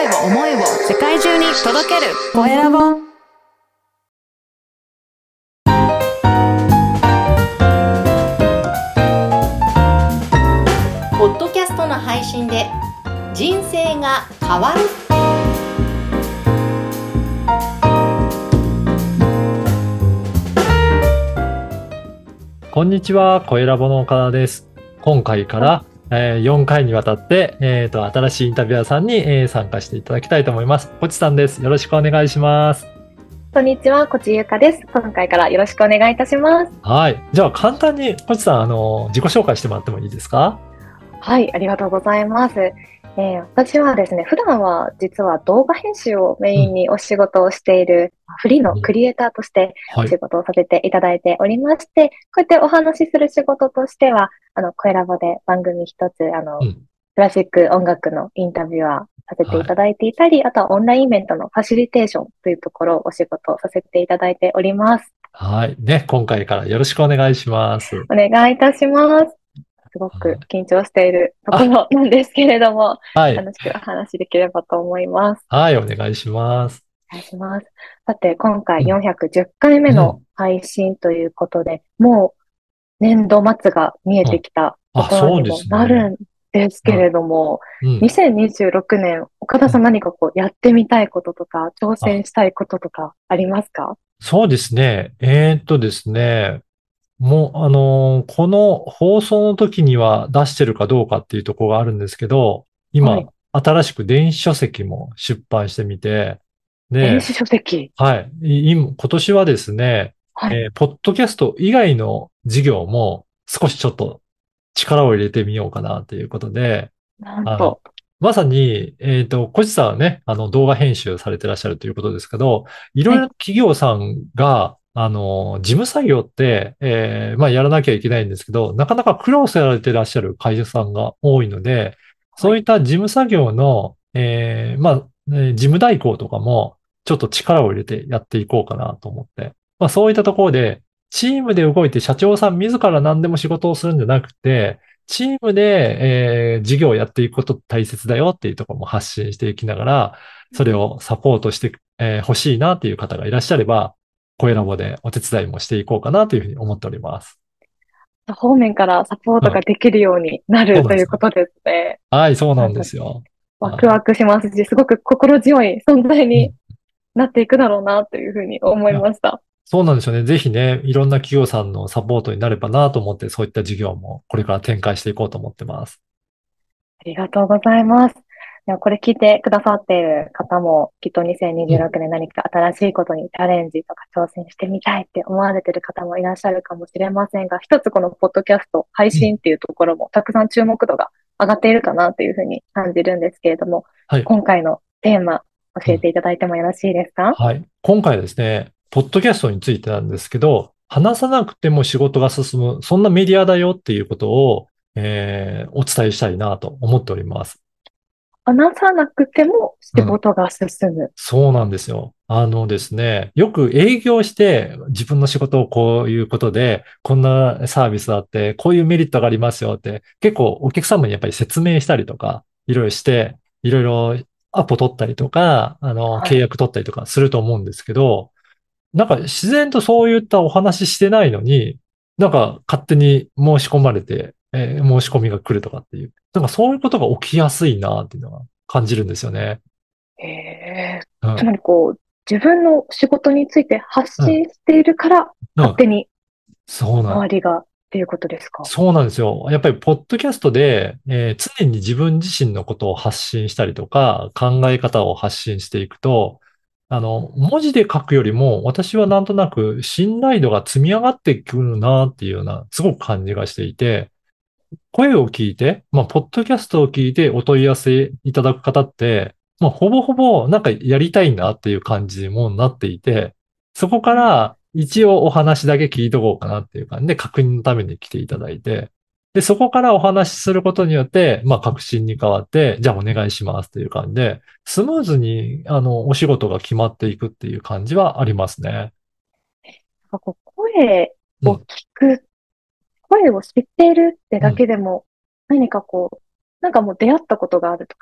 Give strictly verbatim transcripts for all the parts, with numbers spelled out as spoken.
を思いを世界中に届けるコエラボ。ポッドキャストの配信で人生が変わる。 こんにちは、コエラボの岡田です。今回から、えー、よんかいにわたって、えーと、新しいインタビュアーさんに、えー、参加していただきたいと思います。こちさんです。よろしくお願いします。 こんにちは、こちゆかです。今回からよろしくお願いいたします。 はい。じゃあ簡単にこちさん、あの、自己紹介してもらってもいいですか？ はい、ありがとうございます。えー、私はですね、普段は実は動画編集をメインにお仕事をしている、うん、フリーのクリエイターとしてお仕事をさせていただいておりまして、はい、こうやってお話しする仕事としては、あの、コエラボで番組一つ、あの、うん、クラシック音楽のインタビュアーさせていただいていたり、はい、あとはオンラインイベントのファシリテーションというところをお仕事をさせていただいております。 はい。ね、今回からよろしくお願いします。 お願いいたします。すごく緊張しているところなんですけれども、はい、楽しくお話できればと思います。 はい、お願いします。 お願いします。さて、今回よんひゃくじゅっかいめの配信ということで、うん、もう年度末が見えてきたところにもなるんですけれども、うんうん、にせんにじゅうろくねん、岡田さん何かこうやってみたいこととか、挑戦したいこととかありますか？ そうですね。えー、っとですね。もう、あのー、この放送の時には出してるかどうかっていうところがあるんですけど、今、はい、新しく電子書籍も出版してみて、 で、電子書籍はい。今、今年はですね、はい、えー、ポッドキャスト以外の事業も少しちょっと力を入れてみようかなということで、 なんと。 まさに、えっと、小路さんはね、あの、動画編集されてらっしゃるということですけど、いろいろな企業さんが、はい、あの、事務作業って、えー、まあ、やらなきゃいけないんですけど、なかなか苦労されてらっしゃる会社さんが多いので、そういった事務作業の、えー、まあ、事務代行とかも、ちょっと力を入れてやっていこうかなと思って。まあ、そういったところで、チームで動いて社長さん自ら何でも仕事をするんじゃなくて、チームで、えー、事業をやっていくこと大切だよっていうところも発信していきながら、それをサポートしてほ、えー、しいなっていう方がいらっしゃれば、コエラボでお手伝いもしていこうかなというふうに思っております。 方面からサポートができるようになる、うん、ということですね。 はい、そうなんですよ。 ワクワクしますし、すごく心強い存在になっていくだろうなというふうに思いました。うん、 そうなんですよね。ぜひね、いろんな企業さんのサポートになればなと思って、そういった事業もこれから展開していこうと思ってます。 ありがとうございます。ではこれ聞いてくださっている方も、きっとにせんにじゅうろくねん何か新しいことにチャレンジとか挑戦してみたいって思われている方もいらっしゃるかもしれませんが、一つこのポッドキャスト、配信っていうところもたくさん注目度が上がっているかなというふうに感じるんですけれども、はい、今回のテーマ、教えていただいてもよろしいですか？ はい。今回ですね、ポッドキャストについてなんですけど、話さなくても仕事が進む、そんなメディアだよっていうことを、えー、お伝えしたいなと思っております。 話さなくても仕事が進む、うん。 そうなんですよ。あのですね、よく営業して自分の仕事をこういうことで、こんなサービスあって、こういうメリットがありますよって、結構お客様にやっぱり説明したりとか、いろいろして、いろいろアポ取ったりとか、あの、契約取ったりとかすると思うんですけど、なんか自然とそういったお話ししてないのに、なんか勝手に申し込まれて、えー申し込みが来るとかっていう、なんかそういうことが起きやすいなっていうのが感じるんですよね。 へえ。うん、つまりこう、自分の仕事について発信しているから、うん、勝手に周りがっていうことですか？ そうなんですよ。やっぱりポッドキャストで、えー常に自分自身のことを発信したりとか、考え方を発信していくと、あの、文字で書くよりも、私はなんとなく信頼度が積み上がってくるなっていうような、すごく感じがしていて、声を聞いて、まあ、ポッドキャストを聞いてお問い合わせいただく方って、まあ、ほぼほぼなんかやりたいなっていう感じにもなっていて、そこから一応お話だけ聞いとこうかなっていう感じで確認のために来ていただいて、で、そこからお話しすることによって、まあ、確信に変わって、じゃあお願いしますっていう感じで、スムーズに、あの、お仕事が決まっていくっていう感じはありますね。 なんかこう声を聞く、うん、声を知っているってだけでも、何かこう、なんかもう出会ったことがあるとか、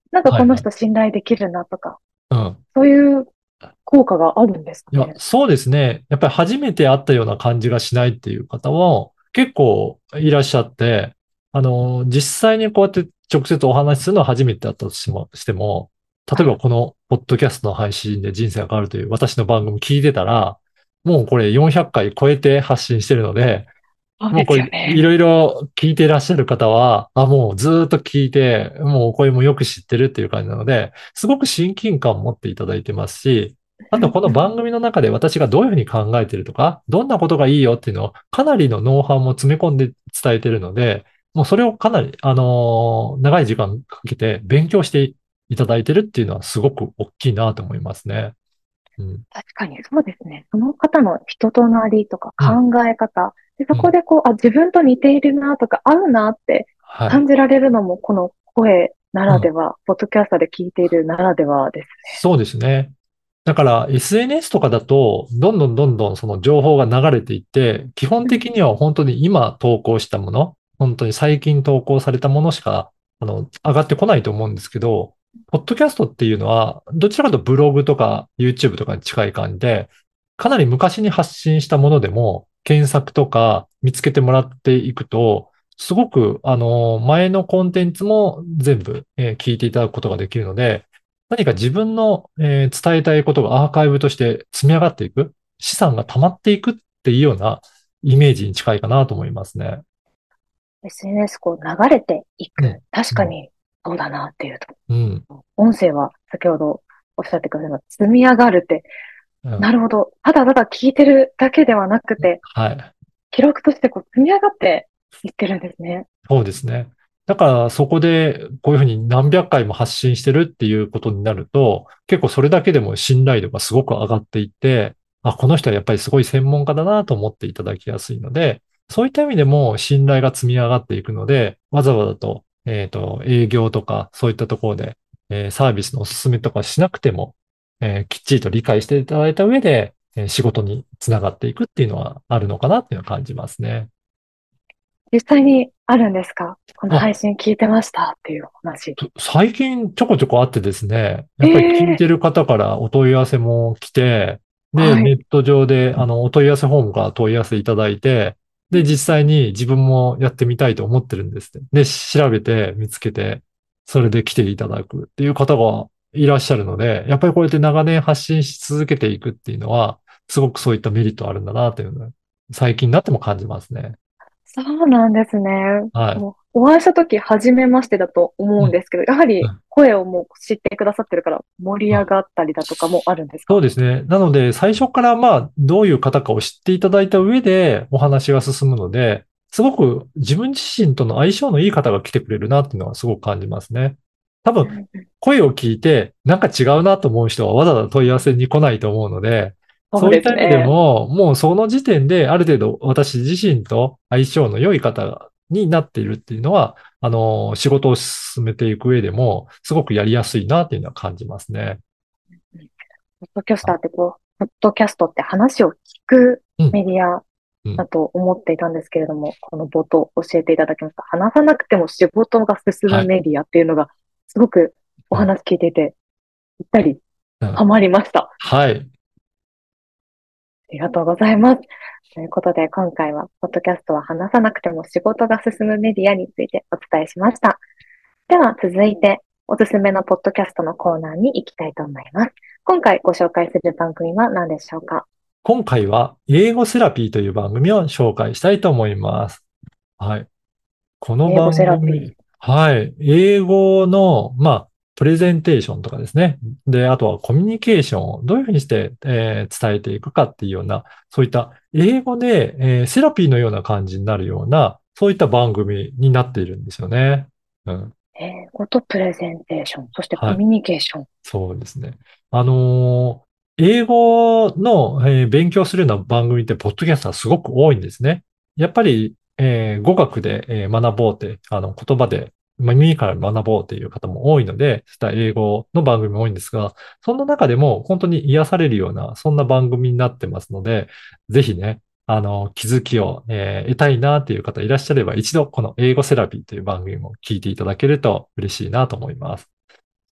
なんかこのはいはい。 人信頼できるなとか、 うん。 そういう効果があるんですかいや、 ね。 そうですね。やっぱり初めて会ったような感じがしないっていう方も結構いらっしゃって、あの、実際にこうやって直接お話しするのは初めてだったとしても、しても、例えばこのポッドキャストの配信で人生が変わるという私の番組聞いてたら、もうこれよんひゃっかい超えて発信してるので、 そうですもうこれ、いよね。 ろいろ聞いていらっしゃる方は、あ、もうずーっと聞いて、もうお声もよく知ってるっていう感じなので、すごく親近感を持っていただいてますし、あとこのうんうん。 番組の中で私がどういうふうに考えてるとか、どんなことがいいよっていうのをかなりのノウハウも詰め込んで伝えてるので、もうそれをかなり、あのー長い時間かけて勉強していただいてるっていうのはすごく大きいなと思いますね。うん。 確かにそうですね。その方の人となりとかうん。 考え方。で、そうん。 こでこう、あ、自分と似ているなとか合うなってはい。 感じられるのも、この声なうん。 らでは、ポッドキャストで聞いているならではですね。 そうですね。だから エスエヌエス とかだと、どんどんどんどんその情報が流れていって、基本うん。 的には本当に今投稿したもの、本当に最近投稿されたものしか、あの、上がってこないと思うんですけど、ポッドキャストっていうのは、どちらかというとブログとか YouTube とかに近い感じで、かなり昔に発信したものでも、検索とか見つけてもらっていくと、すごく、あの、前のコンテンツも全部、えー聞いていただくことができるので、何か自分の、えー伝えたいことがアーカイブとして積み上がっていく、資産が溜まっていくっていうようなイメージに近いかなと思いますね。 エスエヌエス こう流れていうん。 く。確うん。 かにそうだなっていうと。 うん。 音声は先ほどおっしゃってくださいました積み上がるって、 うん。 なるほど。ただただ聞いてるだけではなくて、 はい。 記録としてこう積み上がっていってるんですね。 そうですね。だからそこでこういうふうに何百回も発信してるっていうことになると、結構それだけでも信頼度がすごく上がっていって、あ、この人はやっぱりすごい専門家だなと思っていただきやすいので、そういった意味でも信頼が積み上がっていくので、わざわざと、えっと、営業とかそういったところで、えーサービスのおすすめとかしなくても、えーきっちりと理解していただいた上で、えー仕事につながっていくっていうのはあるのかなっていうのは感じますね。 実際にあるんですか？この配あ、 信聞いてましたっていう話。 と最近ちょこちょこあってですね、やえっぱり聞いえ。 てる方からお問い合わせも来て、で、 はい。 ネット上で、あの、お問い合わせフォームから問い合わせいただいて、で、実際に自分もやってみたいと思ってるんですって。で、調べて見つけて、それで来ていただくっていう方がいらっしゃるので、やっぱりこうやって長年発信し続けていくっていうのは、すごくそういったメリットあるんだなというのは、最近になっても感じますね。 そうなんですね。 はい。 もうお会いした時初めましてだと思うん。 うんですけど、やはりうん。 声をもう知ってくださってるから盛り上がったりだとかもあるんですか？ そうですね。なので、最初からまあ、どういう方かを知っていただいた上でお話が進むので、すごく自分自身との相性のいい方が来てくれるなっていうのはすごく感じますね。多分、 うんうん。 声を聞いて、なんか違うなと思う人はわざわざ問い合わせに来ないと思うので、 そうでそういった意味ですね。 も、もうその時点である程度私自身と相性の良い方になっているっていうのは、あの、仕事を進めていく上でも、すごくやりやすいなっていうのは感じますね。 うん。ポッドキャスターってこう、ポッドキャストって話を聞くうん、 メディアうん。 だと思っていたんですけれども、この冒頭教えていただきました。話さなくても仕事が進はい。 むメディアっていうのが、すごくおうん、 話聞いていて、ぴったりうん。 ハマりました。あはい。 りがとうございます。ということで、今回は、ポッドキャストは話さなくても仕事が進むメディアについてお伝えしました。では、続いて、おすすめのポッドキャストのコーナーに行きたいと思います。今回ご紹介する番組は何でしょうか？ 今回は英語セラピーという番組を紹介したいと思います。はい。この英語セ番組、 ラピー。 はい。英語の、まあ、プレゼンテーションとかですね。で、あとはコミュニケーションをどういうふうにして、えー伝えていくかっていうような、そういった英語で、えーセラピーのような感じになるような、そういった番組になっているんですよね。うん。 英語とプレゼンテーション、そしてコはい。 ミュニケーション。 そうですね。あのー英語の、えー勉強するような番組って、ポッドキャストはすごく多いんですね。やっぱり、えー語学で、えー学ぼうって、あの、言葉で、まあ耳から学ぼうっていう方も多いので、そういった英語の番組も多いんですが、そんな中でも本当に癒されるような、そんな番組になってますので、ぜひね、あの、気づきを、えー得たいなっていう方いらっしゃれば、一度この英語セラピーという番組も聞いていただけると嬉しいなと思います。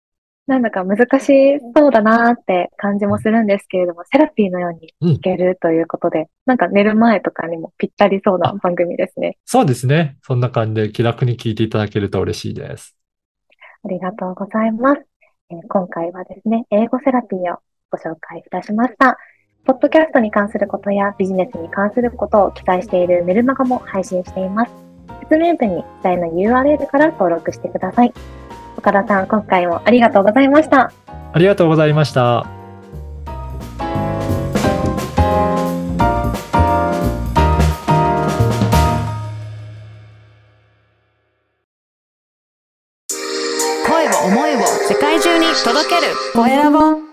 なんだか難しそうだなーって感じもするんですけれども、セラピーのようにうん。 聞けるということで、なんか寝る前とかにもぴったりそうなあ、 番組ですね。 そうですね。そんな感じで気楽に聞いていただけると嬉しいです。 ありがとうございます。えー今回はですね、英語セラピーをご紹介いたしました。ポッドキャストに関することやビジネスに関することを記載しているメルマガも配信しています。説明文に記載の ユーアールエル から登録してください。岡田さん、今回もありがとうございました。 ありがとうございました。 声を思いを世界中に届けるコエラボ。